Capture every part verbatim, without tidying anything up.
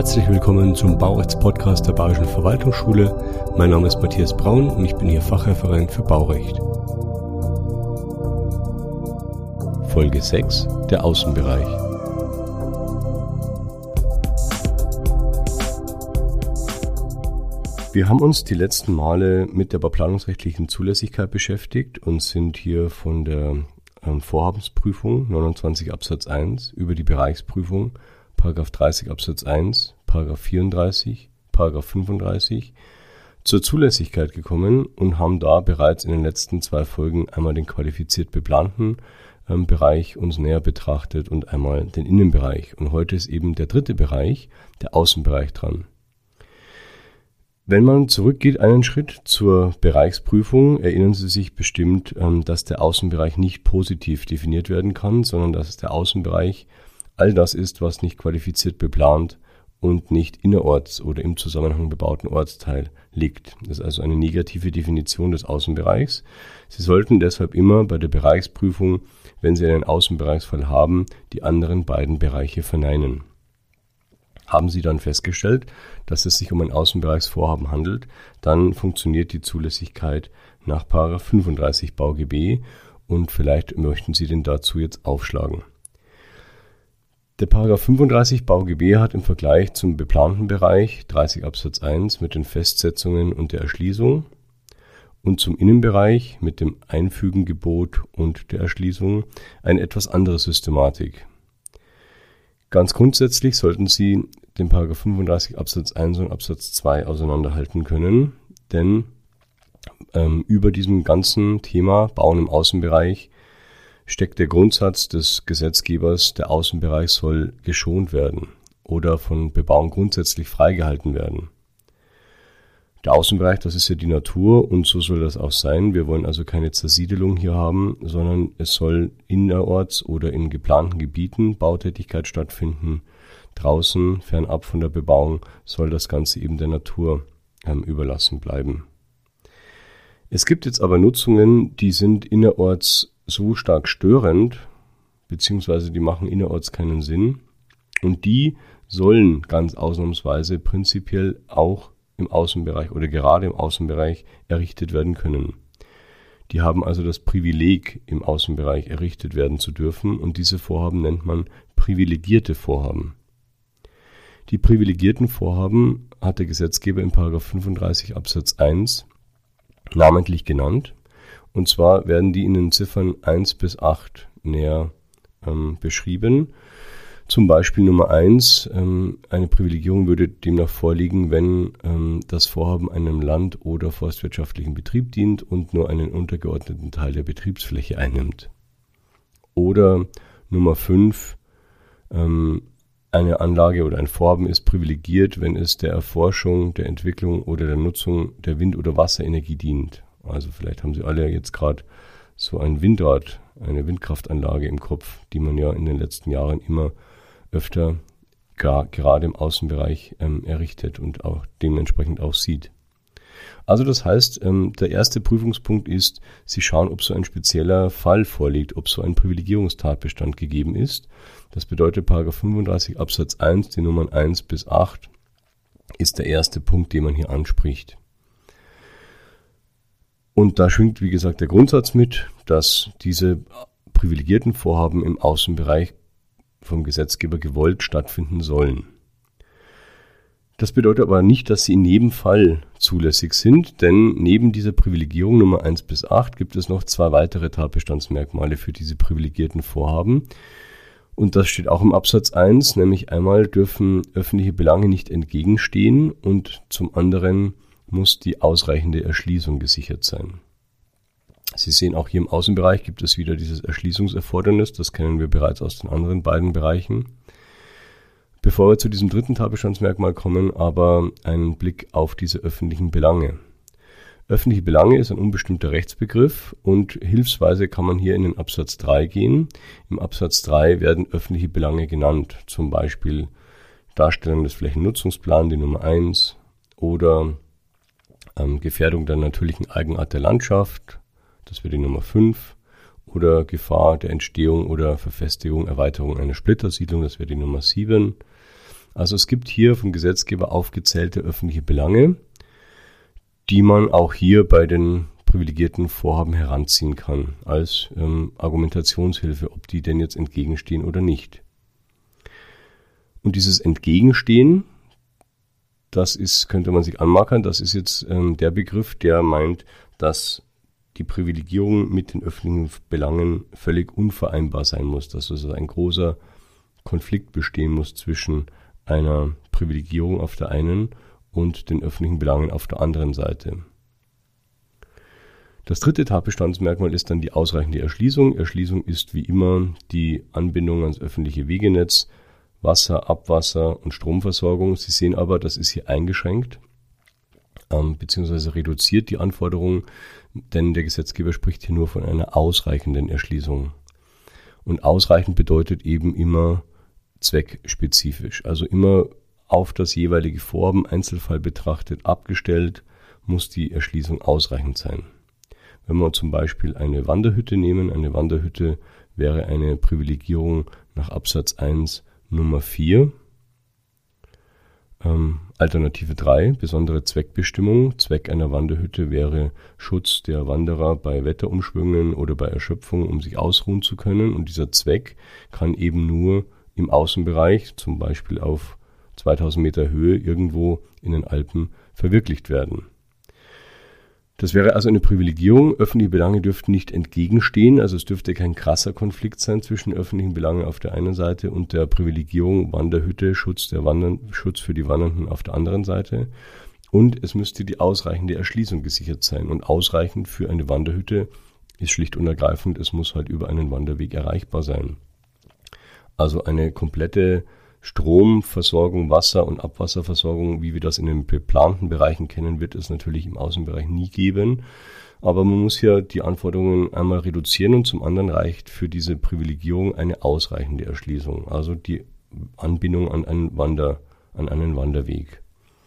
Herzlich willkommen zum Baurechts-Podcast der Bayerischen Verwaltungsschule. Mein Name ist Matthias Braun und ich bin hier Fachreferent für Baurecht. Folge sechs, der Außenbereich. Wir haben uns die letzten Male mit der bauplanungsrechtlichen Zulässigkeit beschäftigt und sind hier von der ähm, Vorhabensprüfung neunundzwanzig Absatz eins über die Bereichsprüfung Paragraph dreißig Absatz eins, Paragraph vierunddreißig, Paragraph fünfunddreißig zur Zulässigkeit gekommen und haben da bereits in den letzten zwei Folgen einmal den qualifiziert beplanten ähm, Bereich uns näher betrachtet und einmal den Innenbereich. Und heute ist eben der dritte Bereich, der Außenbereich, dran. Wenn man zurückgeht einen Schritt zur Bereichsprüfung, erinnern Sie sich bestimmt, dass der Außenbereich nicht positiv definiert werden kann, sondern dass der Außenbereich all das ist, was nicht qualifiziert beplant und nicht innerorts oder im Zusammenhang bebauten Ortsteil liegt. Das ist also eine negative Definition des Außenbereichs. Sie sollten deshalb immer bei der Bereichsprüfung, wenn Sie einen Außenbereichsfall haben, die anderen beiden Bereiche verneinen. Haben Sie dann festgestellt, dass es sich um ein Außenbereichsvorhaben handelt, dann funktioniert die Zulässigkeit nach Paragraph fünfunddreißig BauGB und vielleicht möchten Sie den dazu jetzt aufschlagen. Der Paragraph fünfunddreißig BauGB hat im Vergleich zum beplanten Bereich dreißig Absatz eins mit den Festsetzungen und der Erschließung und zum Innenbereich mit dem Einfügengebot und der Erschließung eine etwas andere Systematik. Ganz grundsätzlich sollten Sie den Paragraph fünfunddreißig Absatz eins und Absatz zwei auseinanderhalten können, denn ähm, über diesem ganzen Thema Bauen im Außenbereich steckt der Grundsatz des Gesetzgebers, der Außenbereich soll geschont werden oder von Bebauung grundsätzlich freigehalten werden. Der Außenbereich, das ist ja die Natur und so soll das auch sein. Wir wollen also keine Zersiedelung hier haben, sondern es soll innerorts oder in geplanten Gebieten Bautätigkeit stattfinden. Draußen, fernab von der Bebauung, soll das Ganze eben der Natur ähm, überlassen bleiben. Es gibt jetzt aber Nutzungen, die sind innerorts so stark störend, beziehungsweise die machen innerorts keinen Sinn und die sollen ganz ausnahmsweise prinzipiell auch im Außenbereich oder gerade im Außenbereich errichtet werden können. Die haben also das Privileg, im Außenbereich errichtet werden zu dürfen und diese Vorhaben nennt man privilegierte Vorhaben. Die privilegierten Vorhaben hat der Gesetzgeber in Paragraph fünfunddreißig Absatz eins namentlich genannt und zwar werden die in den Ziffern eins bis acht näher ähm, beschrieben. Zum Beispiel Nummer eins, ähm, eine Privilegierung würde demnach vorliegen, wenn ähm, das Vorhaben einem land- oder forstwirtschaftlichen Betrieb dient und nur einen untergeordneten Teil der Betriebsfläche einnimmt. Oder Nummer fünf, ähm, eine Anlage oder ein Vorhaben ist privilegiert, wenn es der Erforschung, der Entwicklung oder der Nutzung der Wind- oder Wasserenergie dient. Also vielleicht haben Sie alle jetzt gerade so ein Windrad, eine Windkraftanlage im Kopf, die man ja in den letzten Jahren immer öfter gar, gerade im Außenbereich ähm, errichtet und auch dementsprechend auch sieht. Also das heißt, ähm, der erste Prüfungspunkt ist, Sie schauen, ob so ein spezieller Fall vorliegt, ob so ein Privilegierungstatbestand gegeben ist. Das bedeutet, Paragraph fünfunddreißig Absatz eins, die Nummern eins bis acht, ist der erste Punkt, den man hier anspricht. Und da schwingt, wie gesagt, der Grundsatz mit, dass diese privilegierten Vorhaben im Außenbereich vom Gesetzgeber gewollt stattfinden sollen. Das bedeutet aber nicht, dass sie in jedem Fall zulässig sind, denn neben dieser Privilegierung Nummer eins bis acht gibt es noch zwei weitere Tatbestandsmerkmale für diese privilegierten Vorhaben. Und das steht auch im Absatz eins, nämlich einmal dürfen öffentliche Belange nicht entgegenstehen und zum anderen muss die ausreichende Erschließung gesichert sein. Sie sehen, auch hier im Außenbereich gibt es wieder dieses Erschließungserfordernis, das kennen wir bereits aus den anderen beiden Bereichen. Bevor wir zu diesem dritten Tatbestandsmerkmal kommen, aber einen Blick auf diese öffentlichen Belange. Öffentliche Belange ist ein unbestimmter Rechtsbegriff und hilfsweise kann man hier in den Absatz drei gehen. Im Absatz drei werden öffentliche Belange genannt, zum Beispiel Darstellung des Flächennutzungsplans, die Nummer eins, oder ähm, Gefährdung der natürlichen Eigenart der Landschaft, das wäre die Nummer fünf, oder Gefahr der Entstehung oder Verfestigung, Erweiterung einer Splittersiedlung, das wäre die Nummer sieben. Also es gibt hier vom Gesetzgeber aufgezählte öffentliche Belange, die man auch hier bei den privilegierten Vorhaben heranziehen kann, als ähm, Argumentationshilfe, ob die denn jetzt entgegenstehen oder nicht. Und dieses Entgegenstehen, das ist, könnte man sich anmarkern, das ist jetzt ähm, der Begriff, der meint, dass die Privilegierung mit den öffentlichen Belangen völlig unvereinbar sein muss, dass also ein großer Konflikt bestehen muss zwischen einer Privilegierung auf der einen und den öffentlichen Belangen auf der anderen Seite. Das dritte Tatbestandsmerkmal ist dann die ausreichende Erschließung. Erschließung ist wie immer die Anbindung ans öffentliche Wegenetz, Wasser, Abwasser und Stromversorgung. Sie sehen aber, das ist hier eingeschränkt, ähm, beziehungsweise reduziert die Anforderungen, denn der Gesetzgeber spricht hier nur von einer ausreichenden Erschließung. Und ausreichend bedeutet eben immer zweckspezifisch, also immer auf das jeweilige Vorhaben Einzelfall betrachtet abgestellt, muss die Erschließung ausreichend sein. Wenn wir zum Beispiel eine Wanderhütte nehmen, eine Wanderhütte wäre eine Privilegierung nach Absatz eins Nummer vier. Ähm, Alternative drei, besondere Zweckbestimmung. Zweck einer Wanderhütte wäre Schutz der Wanderer bei Wetterumschwüngen oder bei Erschöpfung, um sich ausruhen zu können. Und dieser Zweck kann eben nur im Außenbereich, zum Beispiel auf zweitausend Meter Höhe, irgendwo in den Alpen verwirklicht werden. Das wäre also eine Privilegierung. Öffentliche Belange dürften nicht entgegenstehen, also es dürfte kein krasser Konflikt sein zwischen öffentlichen Belangen auf der einen Seite und der Privilegierung Wanderhütte, Schutz, der Wandern, Schutz für die Wandernden auf der anderen Seite. Und es müsste die ausreichende Erschließung gesichert sein. Und ausreichend für eine Wanderhütte ist schlicht und ergreifend, es muss halt über einen Wanderweg erreichbar sein. Also eine komplette Stromversorgung, Wasser- und Abwasserversorgung, wie wir das in den beplanten Bereichen kennen, wird es natürlich im Außenbereich nie geben. Aber man muss ja die Anforderungen einmal reduzieren und zum anderen reicht für diese Privilegierung eine ausreichende Erschließung, also die Anbindung an einen, Wander, an einen Wanderweg.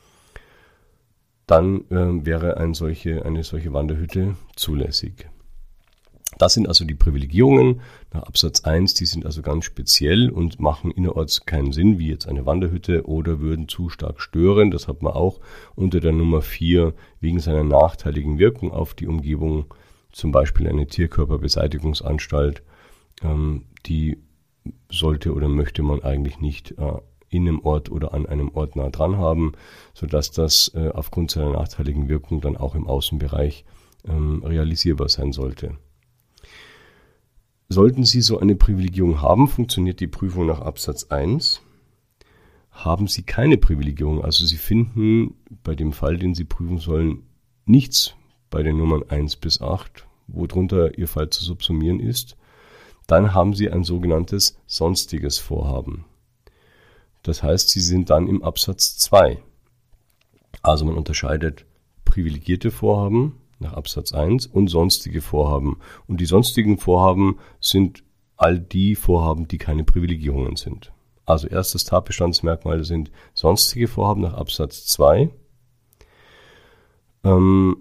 Dann äh, wäre ein solche, eine solche Wanderhütte zulässig. Das sind also die Privilegierungen nach Absatz eins, die sind also ganz speziell und machen innerorts keinen Sinn, wie jetzt eine Wanderhütte, oder würden zu stark stören. Das hat man auch unter der Nummer vier wegen seiner nachteiligen Wirkung auf die Umgebung, zum Beispiel eine Tierkörperbeseitigungsanstalt, ähm, die sollte oder möchte man eigentlich nicht äh, in einem Ort oder an einem Ort nah dran haben, sodass das äh, aufgrund seiner nachteiligen Wirkung dann auch im Außenbereich ähm, realisierbar sein sollte. Sollten Sie so eine Privilegierung haben, funktioniert die Prüfung nach Absatz eins. Haben Sie keine Privilegierung, also Sie finden bei dem Fall, den Sie prüfen sollen, nichts bei den Nummern eins bis acht, worunter Ihr Fall zu subsumieren ist, dann haben Sie ein sogenanntes sonstiges Vorhaben. Das heißt, Sie sind dann im Absatz zwei. Also man unterscheidet privilegierte Vorhaben nach Absatz eins und sonstige Vorhaben. Und die sonstigen Vorhaben sind all die Vorhaben, die keine Privilegierungen sind. Also erstes Tatbestandsmerkmal sind sonstige Vorhaben nach Absatz zwei. Ähm,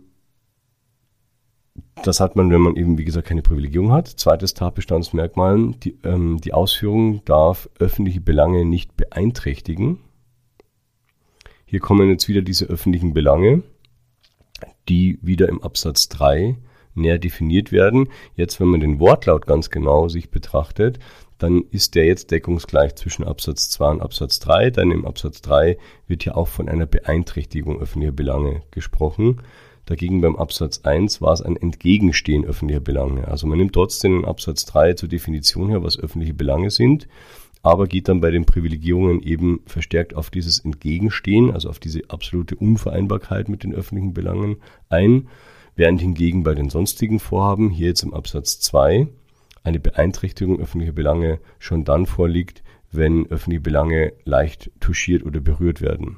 das hat man, wenn man eben, wie gesagt, keine Privilegierung hat. Zweites Tatbestandsmerkmal, die, ähm, die Ausführung darf öffentliche Belange nicht beeinträchtigen. Hier kommen jetzt wieder diese öffentlichen Belange, die wieder im Absatz drei näher definiert werden. Jetzt, wenn man den Wortlaut ganz genau sich betrachtet, dann ist der jetzt deckungsgleich zwischen Absatz zwei und Absatz drei. Dann im Absatz drei wird hier auch von einer Beeinträchtigung öffentlicher Belange gesprochen. Dagegen beim Absatz eins war es ein Entgegenstehen öffentlicher Belange. Also man nimmt trotzdem in Absatz drei zur Definition her, was öffentliche Belange sind, aber geht dann bei den Privilegierungen eben verstärkt auf dieses Entgegenstehen, also auf diese absolute Unvereinbarkeit mit den öffentlichen Belangen ein, während hingegen bei den sonstigen Vorhaben, hier jetzt im Absatz zwei, eine Beeinträchtigung öffentlicher Belange schon dann vorliegt, wenn öffentliche Belange leicht touchiert oder berührt werden.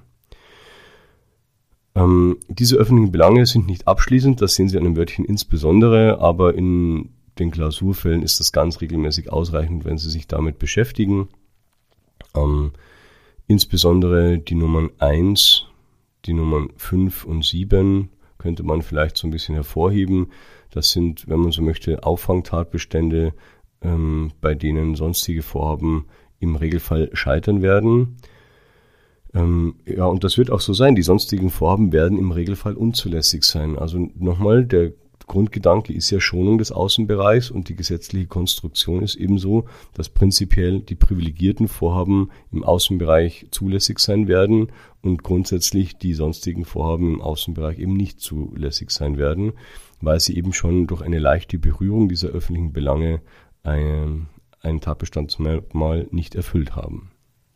Ähm, diese öffentlichen Belange sind nicht abschließend, das sehen Sie an dem Wörtchen insbesondere, aber in den Klausurfällen ist das ganz regelmäßig ausreichend, wenn Sie sich damit beschäftigen. Ähm, insbesondere die Nummern eins, die Nummern fünf und sieben könnte man vielleicht so ein bisschen hervorheben. Das sind, wenn man so möchte, Auffangtatbestände, ähm, bei denen sonstige Vorhaben im Regelfall scheitern werden. Ähm, ja, und das wird auch so sein. Die sonstigen Vorhaben werden im Regelfall unzulässig sein. Also nochmal, der Grundgedanke ist ja Schonung des Außenbereichs und die gesetzliche Konstruktion ist ebenso, dass prinzipiell die privilegierten Vorhaben im Außenbereich zulässig sein werden und grundsätzlich die sonstigen Vorhaben im Außenbereich eben nicht zulässig sein werden, weil sie eben schon durch eine leichte Berührung dieser öffentlichen Belange ein, ein Tatbestandsmerkmal nicht erfüllt haben.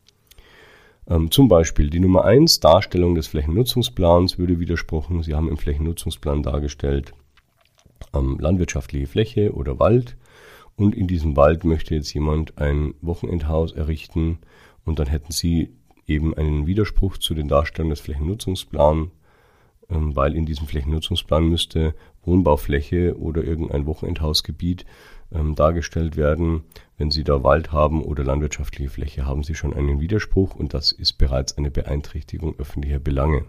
Ähm, zum Beispiel die Nummer eins, Darstellung des Flächennutzungsplans, würde widersprochen. Sie haben im Flächennutzungsplan dargestellt, ähm, landwirtschaftliche Fläche oder Wald, und in diesem Wald möchte jetzt jemand ein Wochenendhaus errichten und dann hätten Sie eben einen Widerspruch zu den Darstellungen des Flächennutzungsplans, ähm, weil in diesem Flächennutzungsplan müsste Wohnbaufläche oder irgendein Wochenendhausgebiet ähm, dargestellt werden. Wenn Sie da Wald haben oder landwirtschaftliche Fläche, haben Sie schon einen Widerspruch und das ist bereits eine Beeinträchtigung öffentlicher Belange.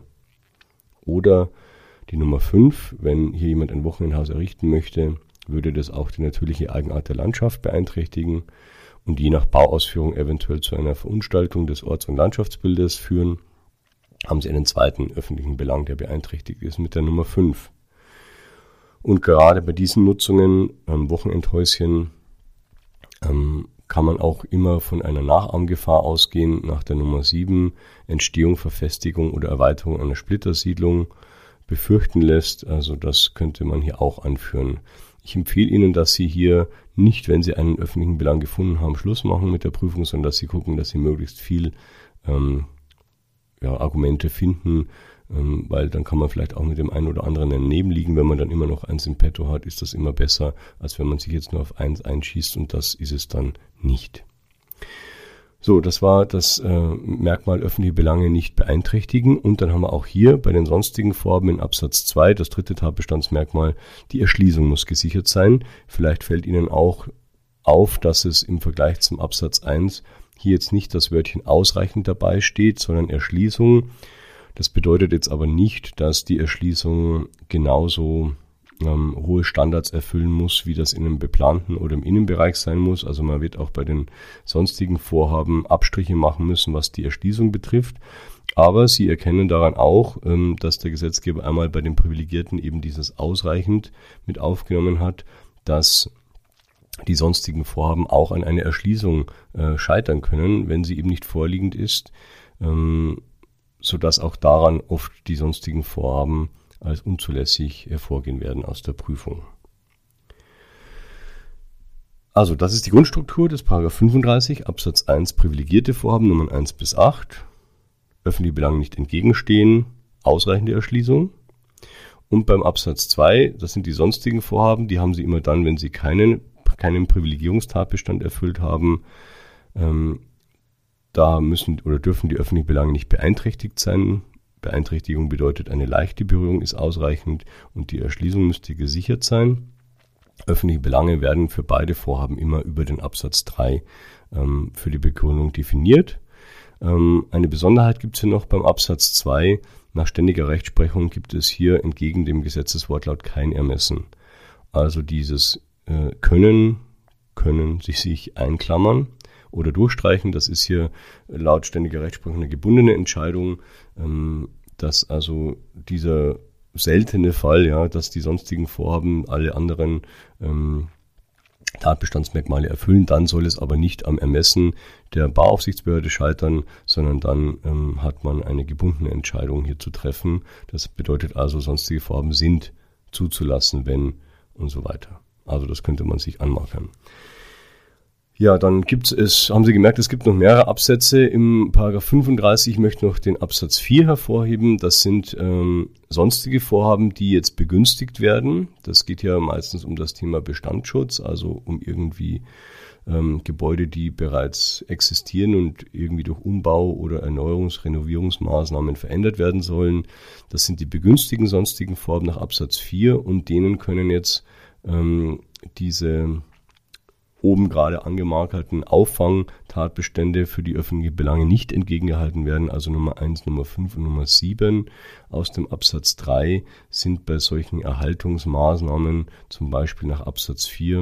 Oder die Nummer fünf, wenn hier jemand ein Wochenendhaus errichten möchte, würde das auch die natürliche Eigenart der Landschaft beeinträchtigen und je nach Bauausführung eventuell zu einer Verunstaltung des Orts- und Landschaftsbildes führen. Haben Sie einen zweiten öffentlichen Belang, der beeinträchtigt ist, mit der Nummer fünf. Und gerade bei diesen Nutzungen, ähm, Wochenendhäuschen, ähm, kann man auch immer von einer Nachahmgefahr ausgehen, nach der Nummer sieben, Entstehung, Verfestigung oder Erweiterung einer Splittersiedlung befürchten lässt. Also das könnte man hier auch anführen. Ich empfehle Ihnen, dass Sie hier nicht, wenn Sie einen öffentlichen Belang gefunden haben, Schluss machen mit der Prüfung, sondern dass Sie gucken, dass Sie möglichst viel ähm, ja, Argumente finden, ähm, weil dann kann man vielleicht auch mit dem einen oder anderen daneben liegen. Wenn man dann immer noch eins im Petto hat, ist das immer besser, als wenn man sich jetzt nur auf eins einschießt und das ist es dann nicht. So, das war das äh, Merkmal öffentliche Belange nicht beeinträchtigen. Und dann haben wir auch hier bei den sonstigen Vorhaben in Absatz zwei, das dritte Tatbestandsmerkmal, die Erschließung muss gesichert sein. Vielleicht fällt Ihnen auch auf, dass es im Vergleich zum Absatz eins hier jetzt nicht das Wörtchen ausreichend dabei steht, sondern Erschließung. Das bedeutet jetzt aber nicht, dass die Erschließung genauso ähm, hohe Standards erfüllen muss, wie das in einem beplanten oder im Innenbereich sein muss. Also man wird auch bei den sonstigen Vorhaben Abstriche machen müssen, was die Erschließung betrifft. Aber Sie erkennen daran auch, ähm, dass der Gesetzgeber einmal bei den Privilegierten eben dieses ausreichend mit aufgenommen hat, dass die sonstigen Vorhaben auch an eine Erschließung äh, scheitern können, wenn sie eben nicht vorliegend ist, ähm, sodass auch daran oft die sonstigen Vorhaben als unzulässig hervorgehen werden aus der Prüfung. Also das ist die Grundstruktur des Paragraph fünfunddreißig Absatz eins privilegierte Vorhaben Nummern eins bis acht, öffentliche Belange nicht entgegenstehen, ausreichende Erschließung. Und beim Absatz zwei, das sind die sonstigen Vorhaben, die haben Sie immer dann, wenn Sie keinen, keinen Privilegierungstatbestand erfüllt haben. Ähm, da müssen oder dürfen die öffentlichen Belange nicht beeinträchtigt sein. Beeinträchtigung bedeutet, eine leichte Berührung ist ausreichend und die Erschließung müsste gesichert sein. Öffentliche Belange werden für beide Vorhaben immer über den Absatz drei ähm, für die Begründung definiert. Ähm, eine Besonderheit gibt es hier noch beim Absatz zwei. Nach ständiger Rechtsprechung gibt es hier entgegen dem Gesetzeswortlaut kein Ermessen. Also dieses äh, Können, können sich sich einklammern oder durchstreichen. Das ist hier laut ständiger Rechtsprechung eine gebundene Entscheidung, ähm, dass also dieser seltene Fall, ja, dass die sonstigen Vorhaben alle anderen ähm, Tatbestandsmerkmale erfüllen, dann soll es aber nicht am Ermessen der Bauaufsichtsbehörde scheitern, sondern dann ähm, hat man eine gebundene Entscheidung hier zu treffen. Das bedeutet also, sonstige Vorhaben sind zuzulassen, wenn und so weiter. Also das könnte man sich anmarkern. Ja, dann gibt es, haben Sie gemerkt, es gibt noch mehrere Absätze im Paragraph fünfunddreißig. Ich möchte noch den Absatz vier hervorheben. Das sind ähm, sonstige Vorhaben, die jetzt begünstigt werden. Das geht ja meistens um das Thema Bestandsschutz, also um irgendwie ähm, Gebäude, die bereits existieren und irgendwie durch Umbau oder Erneuerungs-, Renovierungsmaßnahmen verändert werden sollen. Das sind die begünstigten sonstigen Vorhaben nach Absatz vier und denen können jetzt ähm, diese oben gerade angemarkerten Auffangtatbestände für die öffentlichen Belange nicht entgegengehalten werden. Also Nummer eins, Nummer fünf und Nummer sieben aus dem Absatz drei sind bei solchen Erhaltungsmaßnahmen, zum Beispiel nach Absatz vier,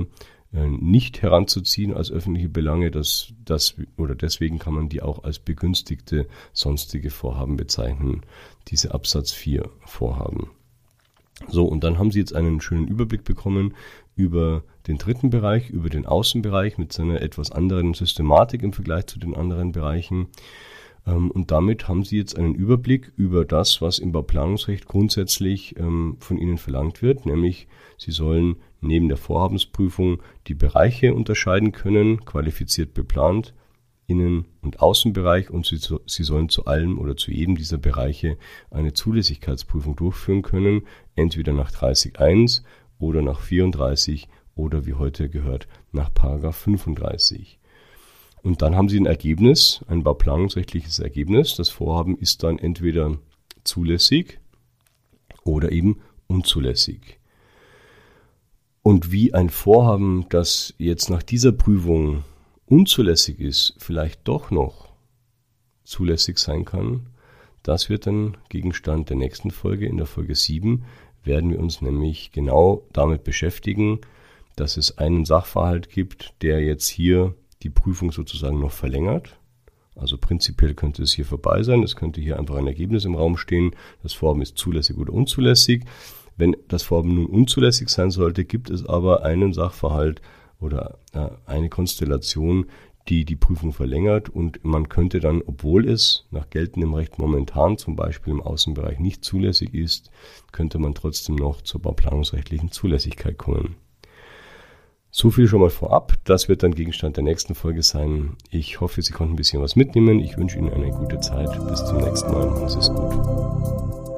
nicht heranzuziehen als öffentliche Belange, das, das, oder deswegen kann man die auch als begünstigte sonstige Vorhaben bezeichnen, diese Absatz vier Vorhaben. So, und dann haben Sie jetzt einen schönen Überblick bekommen über den dritten Bereich, über den Außenbereich mit seiner etwas anderen Systematik im Vergleich zu den anderen Bereichen. Und damit haben Sie jetzt einen Überblick über das, was im Bauplanungsrecht grundsätzlich ähm, von Ihnen verlangt wird, nämlich Sie sollen neben der Vorhabensprüfung die Bereiche unterscheiden können, qualifiziert beplant, Innen- und Außenbereich, und Sie, Sie sollen zu allem oder zu jedem dieser Bereiche eine Zulässigkeitsprüfung durchführen können, entweder nach dreißig Absatz eins oder nach vierunddreißig oder wie heute gehört nach Paragraph fünfunddreißig. Und dann haben Sie ein Ergebnis, ein bauplanungsrechtliches Ergebnis. Das Vorhaben ist dann entweder zulässig oder eben unzulässig. Und wie ein Vorhaben, das jetzt nach dieser Prüfung unzulässig ist, vielleicht doch noch zulässig sein kann, das wird dann Gegenstand der nächsten Folge. In der Folge sieben werden wir uns nämlich genau damit beschäftigen, dass es einen Sachverhalt gibt, der jetzt hier die Prüfung sozusagen noch verlängert. Also prinzipiell könnte es hier vorbei sein. Es könnte hier einfach ein Ergebnis im Raum stehen. Das Vorhaben ist zulässig oder unzulässig. Wenn das Vorhaben nun unzulässig sein sollte, gibt es aber einen Sachverhalt oder äh, eine Konstellation, die die Prüfung verlängert, und man könnte dann, obwohl es nach geltendem Recht momentan zum Beispiel im Außenbereich nicht zulässig ist, könnte man trotzdem noch zur bauplanungsrechtlichen Zulässigkeit kommen. So viel schon mal vorab. Das wird dann Gegenstand der nächsten Folge sein. Ich hoffe, Sie konnten ein bisschen was mitnehmen. Ich wünsche Ihnen eine gute Zeit. Bis zum nächsten Mal. Machen Sie es gut.